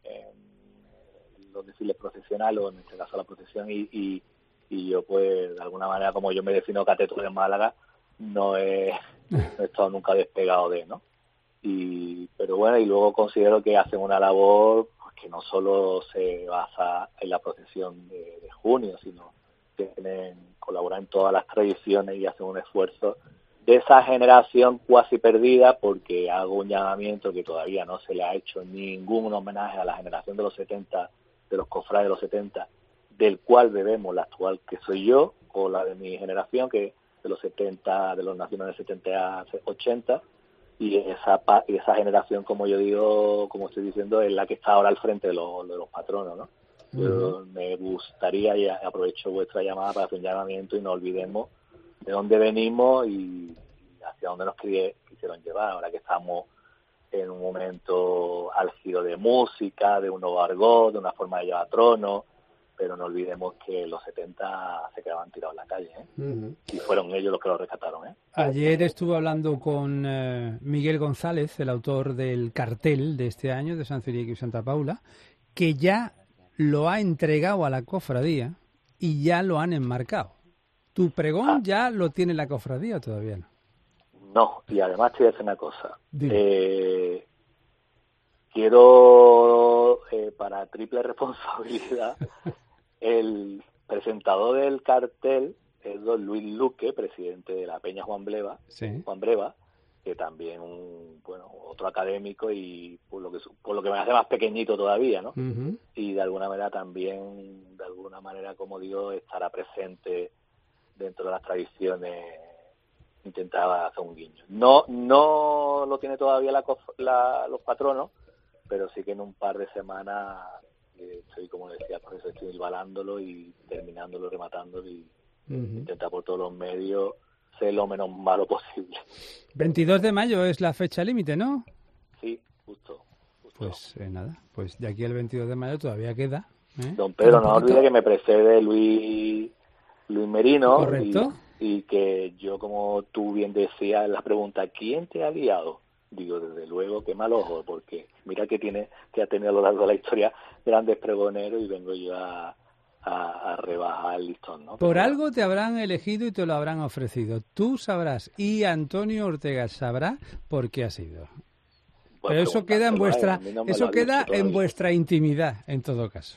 los desfiles procesionales, o en este caso la procesión, y yo, pues, de alguna manera, como yo me defino cateto de Málaga, no he estado nunca despegado de, ¿no? Pero bueno, y luego considero que hacen una labor, pues, que no solo se basa en la procesión de junio, sino que colaboran en todas las tradiciones y hacen un esfuerzo de esa generación cuasi perdida, porque hago un llamamiento que todavía no se le ha hecho ningún homenaje a la generación de los 70, de los cofrades de los 70, del cual bebemos la actual, que soy yo, o la de mi generación, que de los 70, de los nacidos en el 70 a 80, y esa generación, como yo digo, como estoy diciendo, es la que está ahora al frente de los patronos, ¿no? Yo me gustaría, y aprovecho vuestra llamada para hacer un llamamiento, y no olvidemos de dónde venimos y hacia dónde nos quisieron llevar, ahora que estamos en un momento álgido de música, de un nuevo argot, de una forma de llevar trono, pero no olvidemos que los 70 se quedaban tirados en la calle, y fueron ellos los que lo rescataron. Ayer estuve hablando con Miguel González, el autor del cartel de este año de San Ciriaco y Santa Paula, que ya lo ha entregado a la cofradía y ya lo han enmarcado. ¿Tu pregón ya lo tiene la cofradía o todavía no? No, y además te voy a decir una cosa. Quiero, para triple responsabilidad, el presentador del cartel es don Luis Luque, presidente de la Peña Juan Breva, que también otro académico y por lo que me hace más pequeñito todavía, ¿no? Y de alguna manera también, como digo, estará presente dentro de las tradiciones. Intentaba hacer un guiño. No lo tiene todavía los patronos, pero sí que en un par de semanas estoy, como decía, por eso estoy embalándolo y terminándolo, rematándolo y intentar por todos los medios ser lo menos malo posible. 22 de mayo es la fecha límite, ¿no? Sí, justo. Pues nada, pues de aquí al 22 de mayo todavía queda. Don Pedro, no olvide que me precede Luis Merino. Correcto. Y que yo, como tú bien decías en la pregunta, ¿quién te ha guiado? Digo, desde luego, qué mal ojo, porque mira que ha tenido a lo largo de la historia grandes pregoneros y vengo yo a rebajar el listón, ¿no? Por algo te habrán elegido y te lo habrán ofrecido. Tú sabrás y Antonio Ortega sabrá por qué ha sido. Pero eso queda en vuestra intimidad, en todo caso.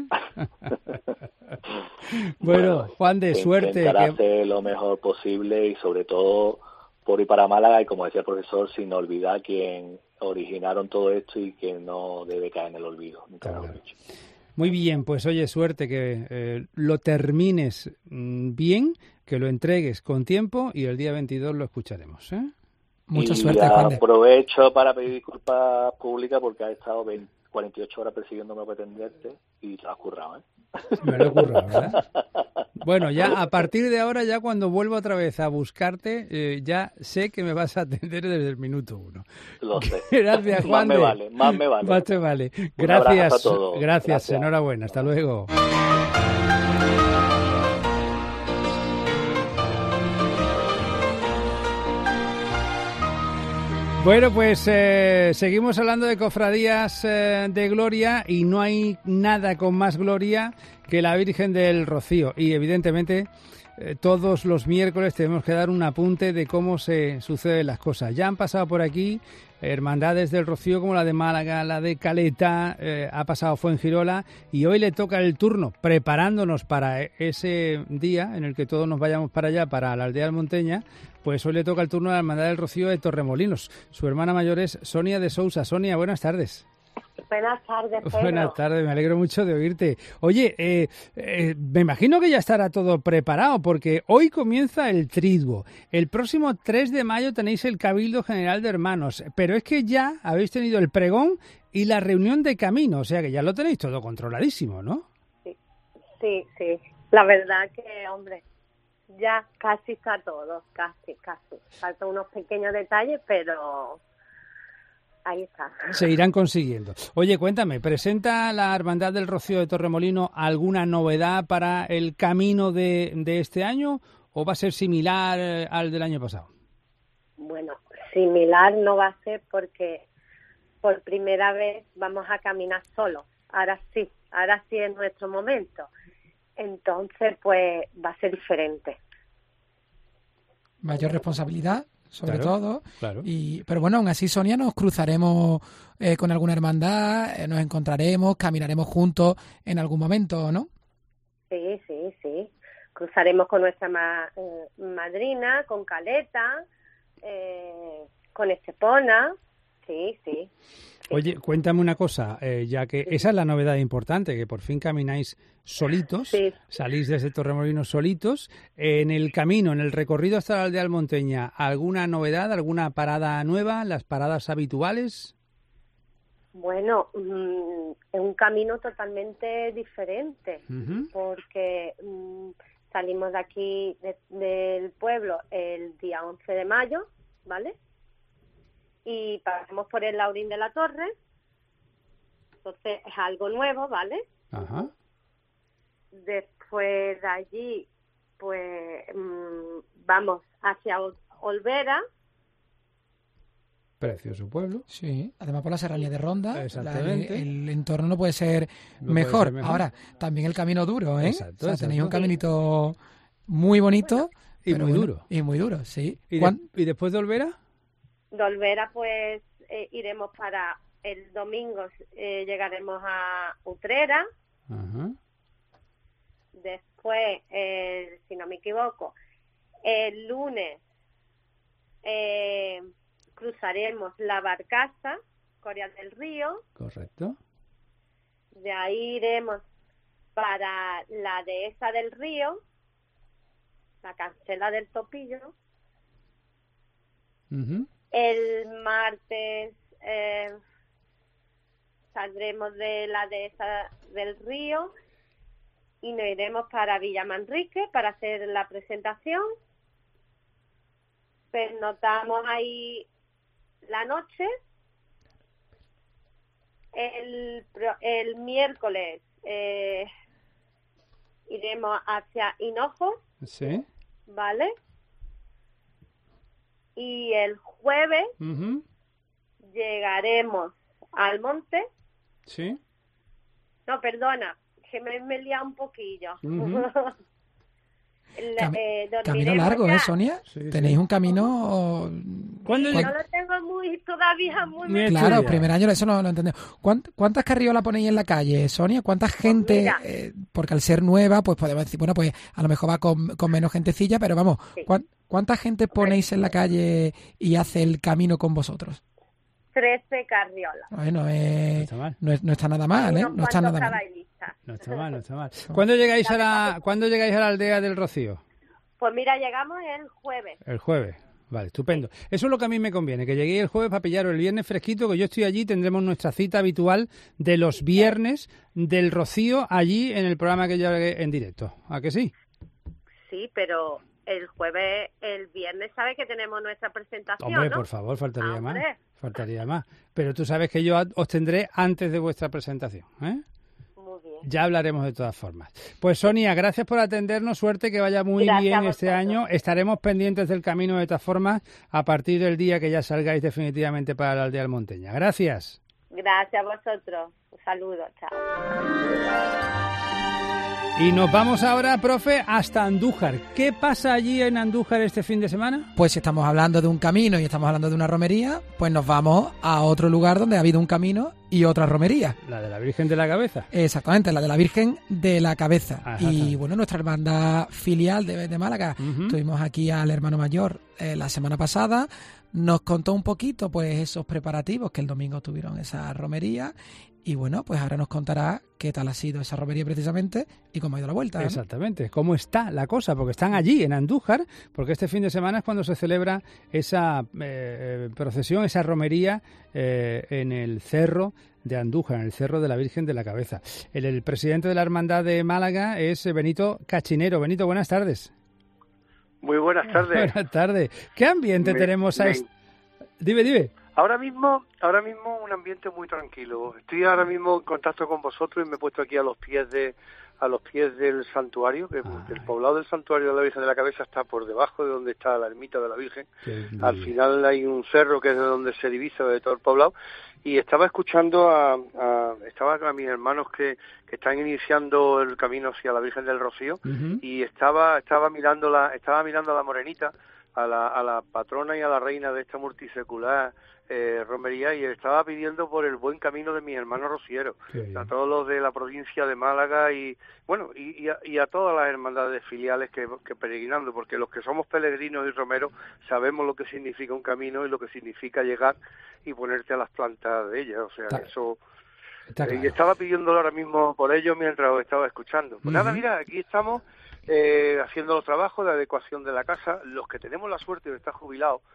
Bueno, Juan de suerte. Intentar hacer lo mejor posible y sobre todo por ir para Málaga y, como decía el profesor, sin olvidar quién originaron todo esto y que no debe caer en el olvido. Nunca lo he dicho. Muy bien, pues oye, suerte, que lo termines bien, que lo entregues con tiempo y el día 22 lo escucharemos. Mucha suerte, Juan de. Aprovecho para pedir disculpas públicas porque ha estado 48 horas persiguiéndome para atenderte y te lo has currado, Me lo he currado, ¿verdad? Bueno, ya a partir de ahora, ya cuando vuelva otra vez a buscarte, ya sé que me vas a atender desde el minuto 1. Lo sé. Gracias, Juan. Más me vale. Más te vale. Gracias. Gracias, enhorabuena. Hasta luego. Bueno, pues seguimos hablando de cofradías de gloria y no hay nada con más gloria que la Virgen del Rocío. Y evidentemente todos los miércoles tenemos que dar un apunte de cómo se suceden las cosas. Ya han pasado por aquí hermandades del Rocío como la de Málaga, la de Caleta, ha pasado Fuengirola y hoy le toca el turno, preparándonos para ese día en el que todos nos vayamos para allá, para la aldea almonteña. Pues hoy le toca el turno a la Hermandad del Rocío de Torremolinos. Su hermana mayor es Sonia de Sousa. Sonia, buenas tardes. Buenas tardes, Pedro. Buenas tardes, me alegro mucho de oírte. Oye, me imagino que ya estará todo preparado porque hoy comienza el Triduo. El próximo 3 de mayo tenéis el Cabildo General de Hermanos, pero es que ya habéis tenido el pregón y la reunión de camino, o sea que ya lo tenéis todo controladísimo, ¿no? Sí. La verdad que, hombre, ya casi está todo, casi. Faltan unos pequeños detalles, pero ahí está. Se irán consiguiendo. Oye, cuéntame, ¿presenta la Hermandad del Rocío de Torremolinos alguna novedad para el camino de este año o va a ser similar al del año pasado? Bueno, similar no va a ser porque por primera vez vamos a caminar solos. Ahora sí es nuestro momento. Entonces, pues va a ser diferente. Mayor responsabilidad, sobre todo. Claro. Pero bueno, aún así, Sonia, nos cruzaremos con alguna hermandad, nos encontraremos, caminaremos juntos en algún momento, ¿no? Sí. Cruzaremos con nuestra madrina, con Caleta, con Estepona. Sí. Oye, cuéntame una cosa, ya que esa es la novedad importante, que por fin camináis solitos, salís desde Torremolinos solitos. En el camino, en el recorrido hasta la aldea almonteña, ¿alguna novedad, alguna parada nueva, las paradas habituales? Bueno, es un camino totalmente diferente, porque salimos de aquí, del pueblo, el día 11 de mayo, ¿vale? y pasamos por el Laurín de la Torre. Entonces es algo nuevo, ¿vale? Ajá. Después de allí, pues vamos hacia Olvera. Precioso pueblo. Sí, además por la serranía de Ronda, Exactamente. el entorno no puede ser No mejor. puede ser mejor. Ahora, también el camino duro, ¿eh? Exacto, o sea, tenéis un exacto. caminito muy bonito. Y pero muy bueno, duro. Y muy duro, sí. ¿Y después de Olvera? De Olvera, pues iremos para el domingo, llegaremos a Utrera. Ajá. Después, si no me equivoco, el lunes cruzaremos la Barcaza, Coria del Río. Correcto. De ahí iremos para la Dehesa del Río, la Cancela del Topillo. Ujú. El martes saldremos de la Dehesa del Río y nos iremos para Villamanrique para hacer la presentación. Pernotamos ahí la noche. El miércoles iremos hacia Hinojo, Sí. ¿vale? Y el jueves Ujú. llegaremos al monte. Sí. No, perdona, que me he liado un poquillo. Ujú. Camino Dormiremos largo, ya. ¿eh, Sonia? Sí, Tenéis sí. un camino... ¿Cuándo No lo tengo todavía muy Claro, estudiado. primer año, eso no lo entendemos. ¿Cuántas carriolas ponéis en la calle, Sonia? ¿Cuánta gente? mira. Porque al ser nueva, pues podemos decir, bueno, pues a lo mejor va con menos gentecilla, pero vamos, Sí. ¿cuánta gente ponéis en la calle y hace el camino con vosotros? 13 carriolas. Bueno, No está mal. no está nada mal, ¿eh? Unos No está cuantos nada mal. caballistas. No está mal, no está mal. ¿Cuándo llegáis a la aldea del Rocío? Pues mira, llegamos el jueves. El jueves. Vale, estupendo. Eso es lo que a mí me conviene, que lleguéis el jueves para pillaros el viernes fresquito, que yo estoy allí, tendremos nuestra cita habitual de los viernes del Rocío allí en el programa que yo haré en directo. ¿A que sí? Sí, pero el viernes, ¿sabes que tenemos nuestra presentación, Hombre, no? por favor, faltaría más. Hombre. Faltaría más. Pero tú sabes que yo os tendré antes de vuestra presentación, ¿eh? Muy bien. Ya hablaremos de todas formas. Pues Sonia, gracias por atendernos. Suerte, que vaya muy Gracias bien a este vosotros. año. Estaremos pendientes del camino de todas formas a partir del día que ya salgáis definitivamente para la aldea almonteña. Gracias. Gracias a vosotros. Un saludo. Chao. Y nos vamos ahora, profe, hasta Andújar. ¿Qué pasa allí en Andújar este fin de semana? Pues si estamos hablando de un camino y estamos hablando de una romería, pues nos vamos a otro lugar donde ha habido un camino y otra romería. La de la Virgen de la Cabeza. Exactamente, la de la Virgen de la Cabeza. Ajá, Y ajá. bueno, nuestra hermandad filial de Málaga, Ujú. tuvimos aquí al hermano mayor la semana pasada, nos contó un poquito pues esos preparativos que el domingo tuvieron esa romería y bueno, pues ahora nos contará qué tal ha sido esa romería precisamente y cómo ha ido la vuelta, ¿no? Exactamente, cómo está la cosa, porque están allí en Andújar, porque este fin de semana es cuando se celebra esa procesión, esa romería en el cerro de Andújar, en el cerro de la Virgen de la Cabeza. El presidente de la Hermandad de Málaga es Benito Cachinero. Benito, buenas tardes. Muy buenas tardes. Buenas tardes. ¿Qué ambiente tenemos a Dime. Ahora mismo un ambiente muy tranquilo. Estoy ahora mismo en contacto con vosotros y me he puesto aquí a los pies del santuario, que el poblado del santuario de la Virgen de la Cabeza está por debajo de donde está la ermita de la Virgen. Al final hay un cerro que es de donde se divisa de todo el poblado y estaba escuchando a mis hermanos que están iniciando el camino hacia la Virgen del Rocío. Uh-huh. Y estaba mirando a la morenita, a la patrona y a la reina de esta multisecular romería, y estaba pidiendo por el buen camino de mis hermanos rocieros, a todos los de la provincia de Málaga y bueno y a todas las hermandades filiales que peregrinando, porque los que somos peregrinos y romeros sabemos lo que significa un camino y lo que significa llegar y ponerte a las plantas de ella, o sea, eso. Y estaba pidiéndolo ahora mismo por ello mientras os estaba escuchando. Pues nada, mira, aquí estamos haciendo los trabajos de adecuación de la casa. Los que tenemos la suerte de estar jubilados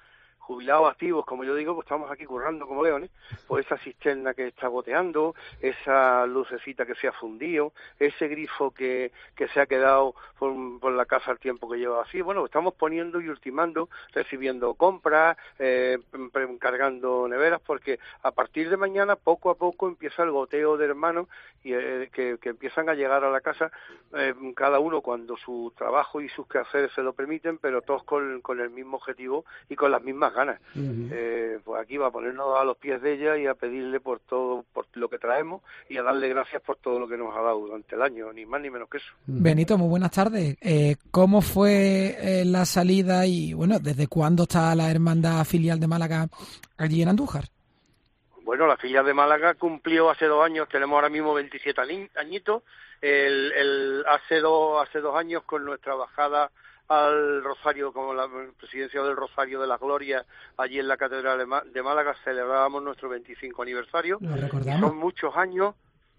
jubilados activos, como yo digo, pues estamos aquí currando como leones, pues esa cisterna que está goteando, esa lucecita que se ha fundido, ese grifo que se ha quedado por la casa al tiempo que lleva así, bueno, estamos poniendo y ultimando, recibiendo compras, cargando neveras, porque a partir de mañana, poco a poco, empieza el goteo de hermanos y que empiezan a llegar a la casa, cada uno cuando su trabajo y sus quehaceres se lo permiten, pero todos con el mismo objetivo y con las mismas ganas. Pues aquí va a ponernos a los pies de ella y a pedirle por todo, por lo que traemos y a darle gracias por todo lo que nos ha dado durante el año, ni más ni menos que eso. Benito, muy buenas tardes. ¿Cómo fue la salida y, bueno, desde cuándo está la hermandad filial de Málaga allí en Andújar? Bueno, la filial de Málaga cumplió hace 2 años, tenemos ahora mismo 27 añitos, hace dos años con nuestra bajada al Rosario, como la presidencia del Rosario de las Glorias, allí en la Catedral de Málaga, celebrábamos nuestro 25 aniversario. ¿Lo recordamos? Son muchos años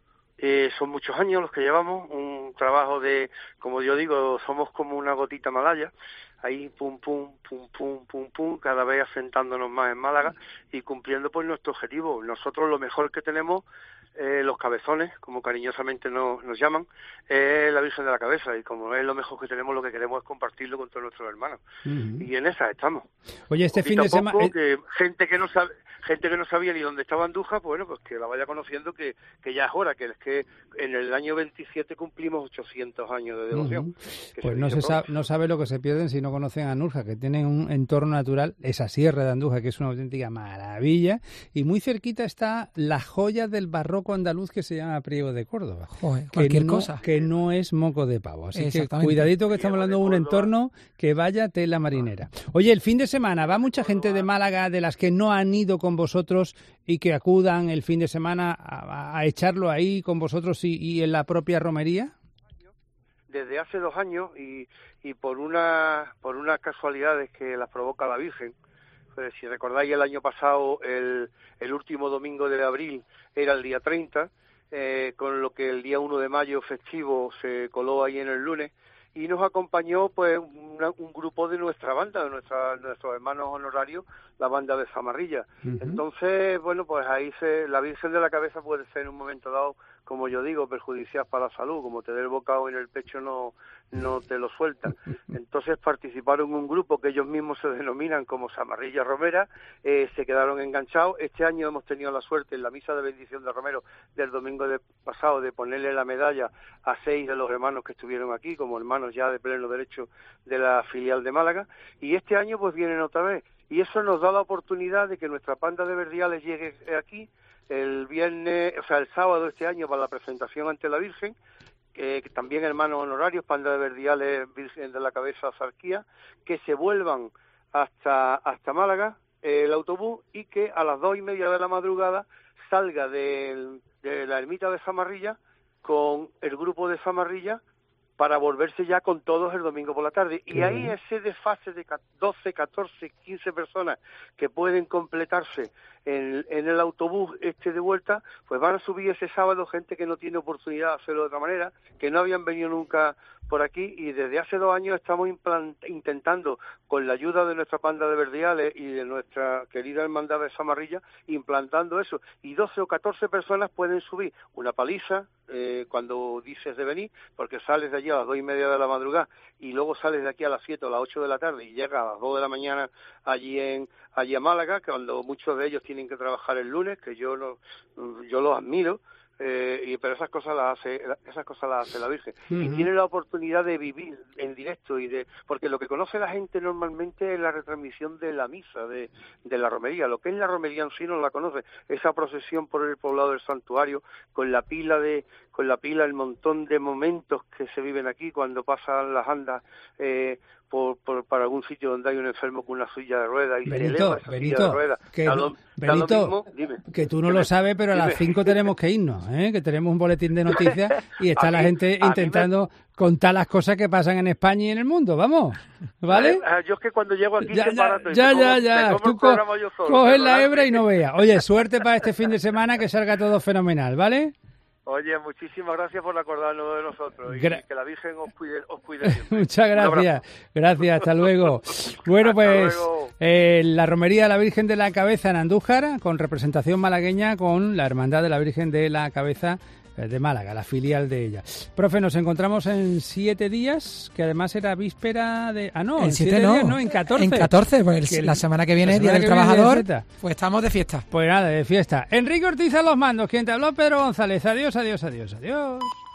los que llevamos, un trabajo de, como yo digo, somos como una gotita malaya, ahí pum, pum, pum, pum, pum, pum, cada vez asentándonos más en Málaga y cumpliendo pues nuestro objetivo. Nosotros lo mejor que tenemos, los cabezones, como cariñosamente nos llaman, es la Virgen de la Cabeza, y como es lo mejor que tenemos, lo que queremos es compartirlo con todos nuestros hermanos. Y en esa estamos. Oye, este fin de semana... Gente que no sabía ni dónde estaba Andújar, pues bueno, pues que la vaya conociendo, que ya es hora, que es que en el año 27 cumplimos 800 años de devoción. Pues no sabe lo que se pierden si no conocen a Andújar, que tienen un entorno natural, esa sierra de Andújar, que es una auténtica maravilla, y muy cerquita está la joya del barroco andaluz que se llama Priego de Córdoba. Joder, cualquier cosa. Que no es moco de pavo. Así que cuidadito, que estamos hablando de un entorno que vaya tela marinera. Oye, el fin de semana va mucha gente de Málaga, de las que no han ido con vosotros y que acudan el fin de semana a echarlo ahí con vosotros y en la propia romería. Desde hace 2 años y por unas casualidades que las provoca la Virgen. Si recordáis, el año pasado, el último domingo de abril era el día 30, con lo que el día 1 de mayo festivo se coló ahí en el lunes, y nos acompañó pues un grupo de nuestra banda, de nuestros hermanos honorarios, la banda de Zamarrilla. Entonces, bueno, pues ahí la Virgen de la Cabeza puede ser en un momento dado, como yo digo, perjudicial para la salud, como te dé el bocado en el pecho no te lo sueltan. Entonces participaron en un grupo que ellos mismos se denominan como Zamarrilla Romera, se quedaron enganchados. Este año hemos tenido la suerte en la misa de bendición de Romero del domingo pasado de ponerle la medalla a 6 de los hermanos que estuvieron aquí, como hermanos ya de pleno derecho de la filial de Málaga, y este año pues vienen otra vez, y eso nos da la oportunidad de que nuestra panda de verdiales llegue aquí el sábado de este año para la presentación ante la Virgen, que también hermanos honorarios, panda de verdiales, Virgen de la Cabeza, Zarquía, que se vuelvan hasta Málaga el autobús, y que a las 2:30 de la madrugada salga de la ermita de Zamarrilla con el grupo de Zamarrilla para volverse ya con todos el domingo por la tarde. Y ahí ese desfase de 12, 14, 15 personas que pueden completarse en el autobús de vuelta, pues van a subir ese sábado gente que no tiene oportunidad de hacerlo de otra manera, que no habían venido nunca por aquí, y desde hace 2 años estamos intentando, con la ayuda de nuestra panda de verdiales y de nuestra querida hermandad de Zamarrilla, implantando eso, y 12 o 14 personas pueden subir una paliza cuando dices de venir, porque sales de allí a las 2:30 de la madrugada y luego sales de aquí a las 7 o las 8 de la tarde y llegas a las 2 de la mañana allí a Málaga, cuando muchos de ellos tienen que trabajar el lunes, que yo los admiro. Pero esas cosas las hace la Virgen, y tiene la oportunidad de vivir en directo, porque lo que conoce la gente normalmente es la retransmisión de la misa de la romería. Lo que es la romería en sí no la conoce, esa procesión por el poblado del santuario, con la pila, el montón de momentos que se viven aquí cuando pasan las andas para algún sitio donde hay un enfermo con una silla de ruedas y Benito, que tú no lo sabes, pero a las 5 tenemos que irnos, que tenemos un boletín de noticias y está la gente intentando contar las cosas que pasan en España y en el mundo, vamos, ¿vale? Yo es que cuando llego aquí tú coges la hebra y no veas. Oye, suerte para este fin de semana, que salga todo fenomenal, ¿vale? Oye, muchísimas gracias por acordarnos de nosotros, y que la Virgen os cuide siempre. Muchas gracias. Gracias, hasta luego. Bueno, pues La romería de la Virgen de la Cabeza en Andújar, con representación malagueña con la Hermandad de la Virgen de la Cabeza de Málaga, la filial de ella. Profe, nos encontramos en 7 días, que además era víspera de... Ah, no, en 7 días no, en 14. En 14, pues la semana que viene, Día del Trabajador, pues estamos de fiesta. Pues nada, de fiesta. Enrique Ortiz a los mandos, quien te habló, Pedro González. Adiós, adiós, adiós, adiós.